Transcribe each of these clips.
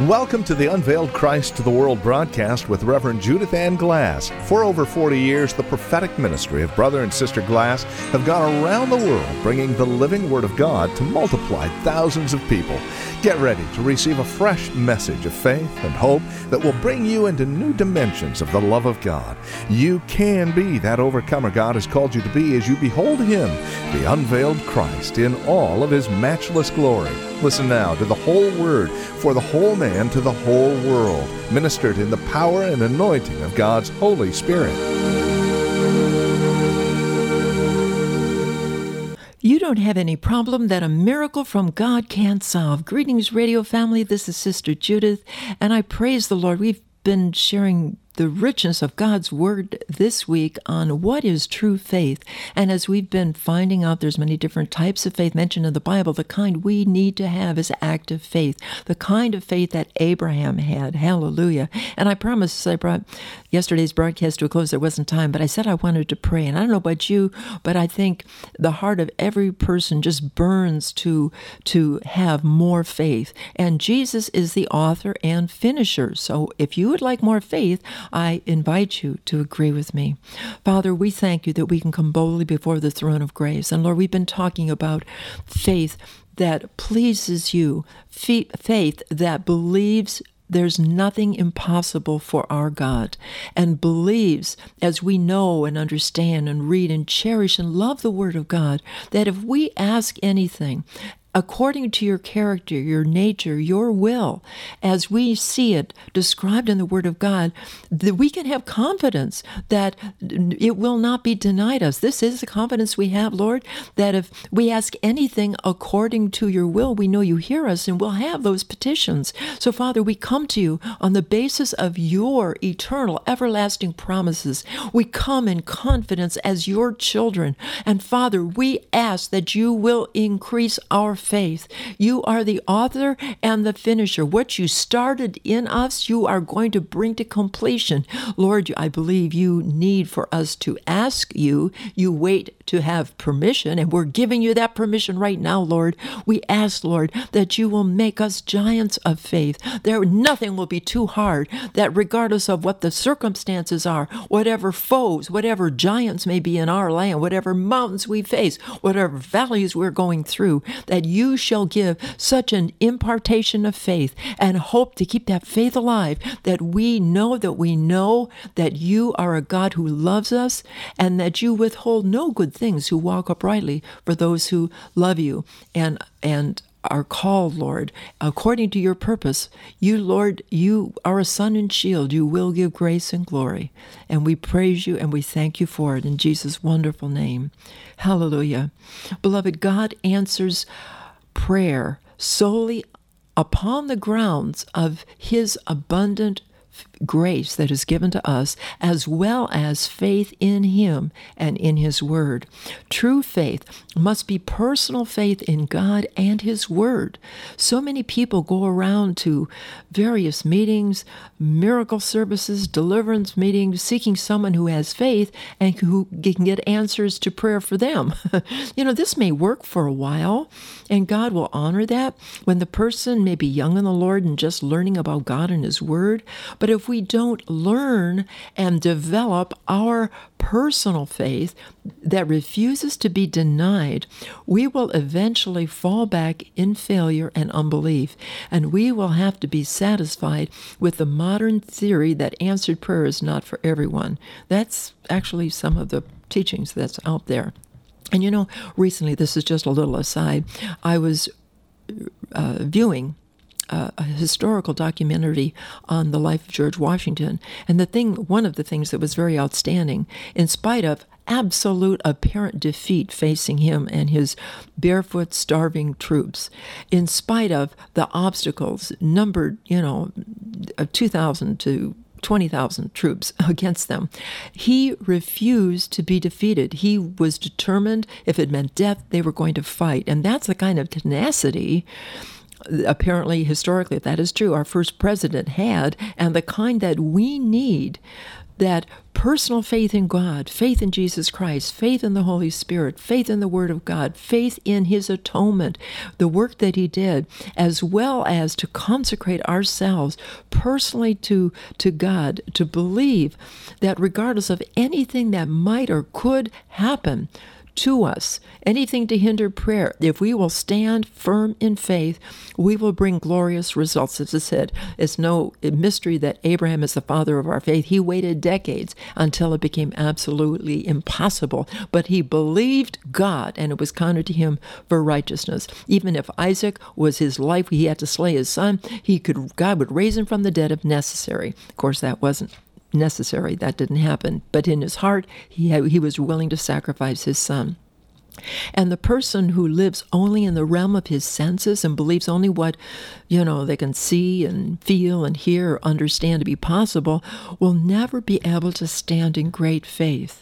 Welcome to the Unveiled Christ to the World broadcast with Reverend Judith Ann Glass. For over 40 years, the prophetic ministry of Brother and Sister Glass have gone around the world bringing the living Word of God to multiply thousands of people. Get ready to receive a fresh message of faith and hope that will bring you into new dimensions of the love of God. You can be that overcomer God has called you to be as you behold Him, the unveiled Christ, in all of His matchless glory. Listen now to the whole Word for the whole man to the whole world, ministered in the power and anointing of God's Holy Spirit. You don't have any problem that a miracle from God can't solve. Greetings, radio family. This is Sister Judith, and I praise the Lord. We've been sharing the richness of God's Word this week on what is true faith. And as we've been finding out, there's many different types of faith mentioned in the Bible. The kind we need to have is active faith, the kind of faith that Abraham had. Hallelujah. And I promise, I brought yesterday's broadcast to a close. There wasn't time, but I said I wanted to pray. And I don't know about you, but I think the heart of every person just burns to have more faith. And Jesus is the author and finisher. So if you would like more faith, I invite you to agree with me. Father, we thank you that we can come boldly before the throne of grace. And Lord, we've been talking about faith that pleases you, faith that believes there's nothing impossible for our God, and believes, as we know and understand and read and cherish and love the Word of God, that if we ask anything, according to your character, your nature, your will, as we see it described in the Word of God, that we can have confidence that it will not be denied us. This is the confidence we have, Lord, that if we ask anything according to your will, we know you hear us and we'll have those petitions. So, Father, we come to you on the basis of your eternal, everlasting promises. We come in confidence as your children. And, Father, we ask that you will increase our faith. You are the author and the finisher. What you started in us, you are going to bring to completion. Lord, I believe you need for us to ask you. You wait to have permission, and we're giving you that permission right now, Lord. We ask, Lord, that you will make us giants of faith. Nothing will be too hard, that regardless of what the circumstances are, whatever foes, whatever giants may be in our land, whatever mountains we face, whatever valleys we're going through, that you shall give such an impartation of faith and hope to keep that faith alive, that we know that you are a God who loves us, and that you withhold no good things who walk uprightly for those who love you and are called, Lord, according to your purpose. You, Lord, you are a sun and shield. You will give grace and glory. And we praise you and we thank you for it in Jesus' wonderful name. Hallelujah. Beloved, God answers prayer solely upon the grounds of his abundant grace that is given to us, as well as faith in him and in his word. True faith must be personal faith in God and his word. So many people go around to various meetings, miracle services, deliverance meetings, seeking someone who has faith and who can get answers to prayer for them. This may work for a while, and God will honor that when the person may be young in the Lord and just learning about God and his word. But if we don't learn and develop our personal faith that refuses to be denied, we will eventually fall back in failure and unbelief, and we will have to be satisfied with the modern theory that answered prayer is not for everyone. That's actually some of the teachings that's out there. And recently, this is just a little aside, I was viewing a historical documentary on the life of George Washington. And one of the things that was very outstanding, in spite of absolute apparent defeat facing him and his barefoot, starving troops, in spite of the obstacles numbered, 2,000 to 20,000 troops against them, he refused to be defeated. He was determined, if it meant death, they were going to fight. And that's the kind of tenacity, apparently, historically, if that is true, our first president had, and the kind that we need that personal faith in God, faith in Jesus Christ, faith in the Holy Spirit, faith in the Word of God, faith in His atonement, the work that He did, as well as to consecrate ourselves personally to God, to believe that regardless of anything that might or could happen to us, anything to hinder prayer, if we will stand firm in faith, we will bring glorious results. As I said, it's no mystery that Abraham is the father of our faith. He waited decades until it became absolutely impossible, but he believed God, and it was counted to him for righteousness. Even if Isaac was his life, he had to slay his son, God would raise him from the dead if necessary. Of course, that wasn't necessary. That didn't happen. But in his heart, he was willing to sacrifice his son. And the person who lives only in the realm of his senses and believes only what, they can see and feel and hear or understand to be possible will never be able to stand in great faith.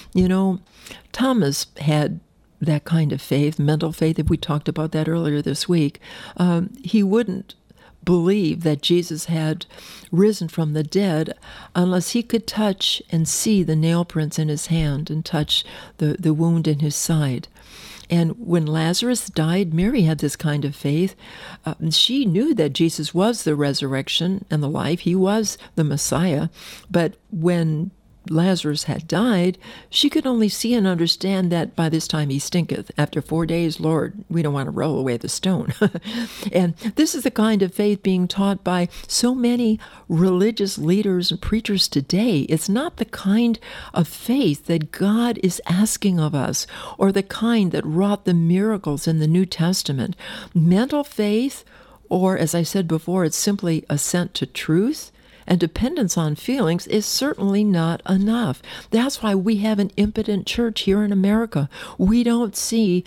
Thomas had that kind of faith, mental faith, if we talked about that earlier this week. He wouldn't believe that Jesus had risen from the dead unless he could touch and see the nail prints in his hand and touch the wound in his side. And when Lazarus died, Mary had this kind of faith. She knew that Jesus was the resurrection and the life. He was the Messiah. But when Lazarus had died, she could only see and understand that by this time he stinketh. After 4 days, Lord, we don't want to roll away the stone. And this is the kind of faith being taught by so many religious leaders and preachers today. It's not the kind of faith that God is asking of us, or the kind that wrought the miracles in the New Testament. Mental faith, or as I said before, it's simply assent to truth, and dependence on feelings is certainly not enough. That's why we have an impotent church here in America. We don't see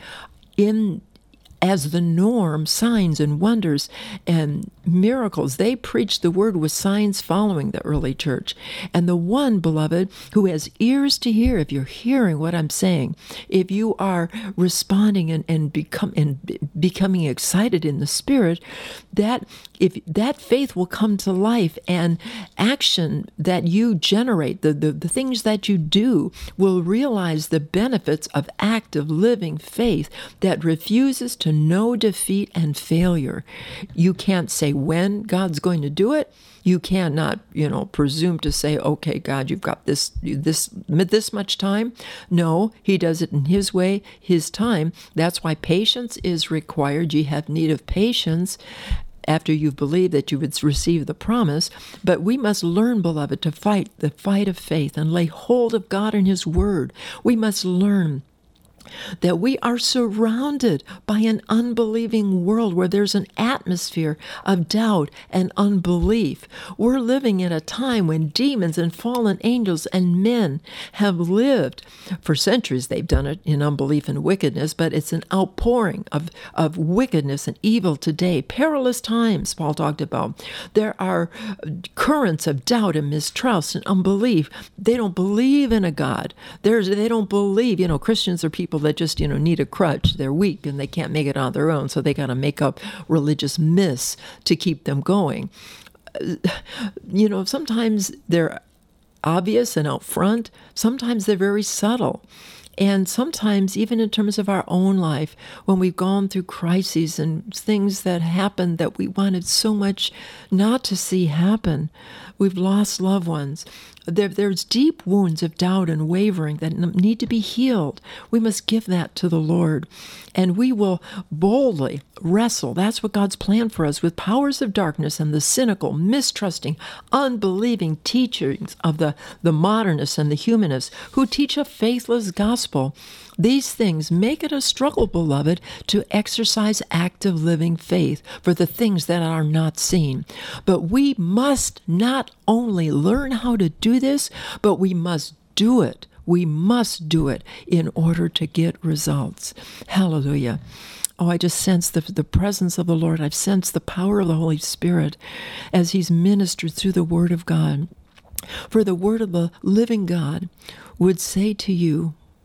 as the norm signs and wonders and miracles. They preached the word with signs following the early church. And the one, beloved, who has ears to hear, if you're hearing what I'm saying, if you are responding and becoming excited in the Spirit, that faith will come to life, and action that you generate, the things that you do, will realize the benefits of active living faith that refuses to know defeat and failure. You can't say when God's going to do it. You cannot, presume to say, okay, God, you've got this much time. No, He does it in His way, His time. That's why patience is required. You have need of patience after you've believed that you would receive the promise. But we must learn, beloved, to fight the fight of faith and lay hold of God and His Word. We must learn that we are surrounded by an unbelieving world where there's an atmosphere of doubt and unbelief. We're living in a time when demons and fallen angels and men have lived. For centuries they've done it in unbelief and wickedness, but it's an outpouring of wickedness and evil today. Perilous times, Paul talked about. There are currents of doubt and mistrust and unbelief. They don't believe in a God. They don't believe, Christians are people that just, need a crutch. They're weak and they can't make it on their own, so they got to make up religious myths to keep them going. Sometimes they're obvious and out front. Sometimes they're very subtle. And sometimes, even in terms of our own life, when we've gone through crises and things that happened that we wanted so much not to see happen, we've lost loved ones. There's deep wounds of doubt and wavering that need to be healed. We must give that to the Lord. And we will boldly wrestle. That's what God's planned for us, with powers of darkness and the cynical, mistrusting, unbelieving teachings of the modernists and the humanists who teach a faithless gospel. These things make it a struggle, beloved, to exercise active living faith for the things that are not seen. But we must not only learn how to do this, but we must do it. We must do it in order to get results. Hallelujah. Oh, I just sense the presence of the Lord. I've sensed the power of the Holy Spirit as He's ministered through the Word of God. For the Word of the living God would say to you,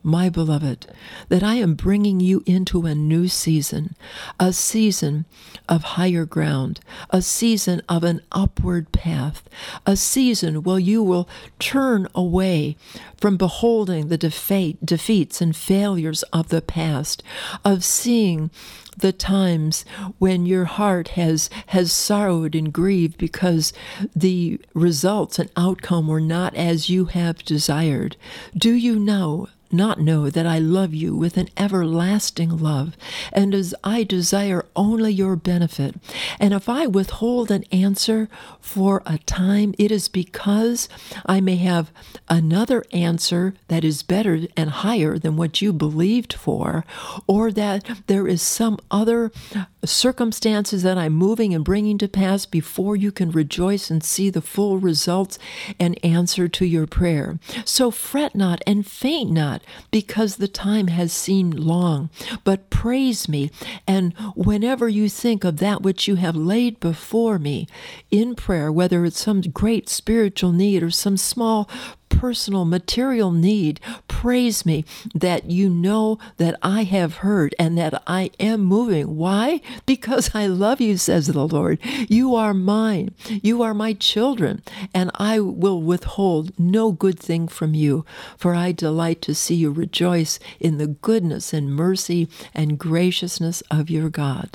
my beloved, that I am bringing you into a new season, a season of higher ground, a season of an upward path, a season where you will turn away from beholding the defeats and failures of the past, of seeing the times when your heart has sorrowed and grieved because the results and outcome were not as you have desired. Do you not know that I love you with an everlasting love, and as I desire only your benefit? And if I withhold an answer for a time, it is because I may have another answer that is better and higher than what you believed for, or that there is some other circumstances that I'm moving and bringing to pass before you can rejoice and see the full results and answer to your prayer. So fret not and faint not, because the time has seemed long, but praise me. And whenever you think of that which you have laid before me in prayer, whether it's some great spiritual need or some small personal material need, praise me that you know that I have heard and that I am moving. Why? Because I love you, says the Lord. You are mine. You are my children, and I will withhold no good thing from you, for I delight to see you rejoice in the goodness and mercy and graciousness of your God.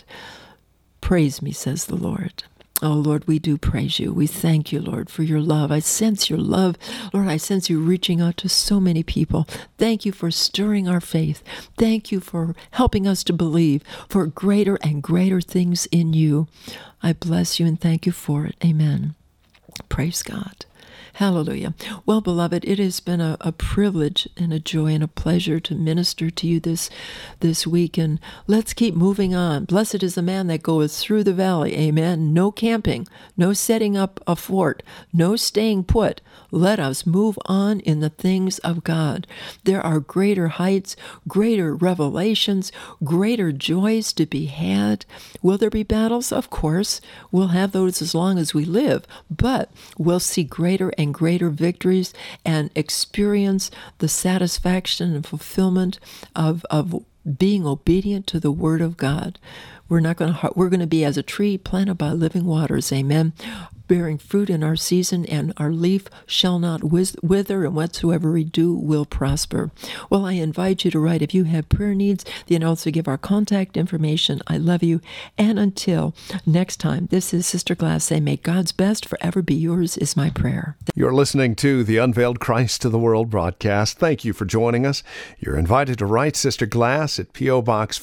Praise me, says the Lord. Oh, Lord, we do praise you. We thank you, Lord, for your love. I sense your love. Lord, I sense you reaching out to so many people. Thank you for stirring our faith. Thank you for helping us to believe for greater and greater things in you. I bless you and thank you for it. Amen. Praise God. Hallelujah. Well, beloved, it has been a privilege and a joy and a pleasure to minister to you this week, and let's keep moving on. Blessed is the man that goeth through the valley. Amen. No camping, no setting up a fort, no staying put. Let us move on in the things of God. There are greater heights, greater revelations, greater joys to be had. Will there be battles? Of course. We'll have those as long as we live, but we'll see greater and greater victories and experience the satisfaction and fulfillment of being obedient to the Word of God. We're going to be as a tree planted by living waters. Amen. Bearing fruit in our season, and our leaf shall not wither, and whatsoever we do will prosper. Well, I invite you to write if you have prayer needs, then also give our contact information. I love you. And until next time, this is Sister Glass saying, may God's best forever be yours is my prayer. You're listening to the Unveiled Christ to the World broadcast. Thank you for joining us. You're invited to write Sister Glass at P.O. Box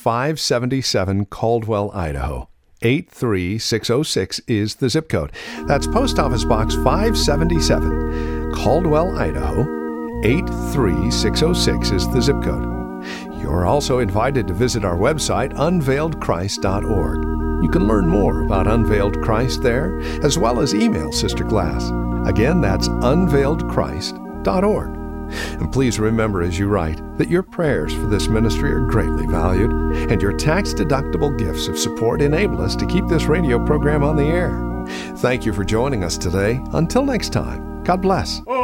577, Caldwell, Idaho. 83606 is the zip code. That's Post Office Box 577, Caldwell, Idaho. 83606 is the zip code. You're also invited to visit our website, unveiledchrist.org. You can learn more about Unveiled Christ there, as well as email Sister Glass. Again, that's unveiledchrist.org. And please remember as you write that your prayers for this ministry are greatly valued, and your tax-deductible gifts of support enable us to keep this radio program on the air. Thank you for joining us today. Until next time, God bless.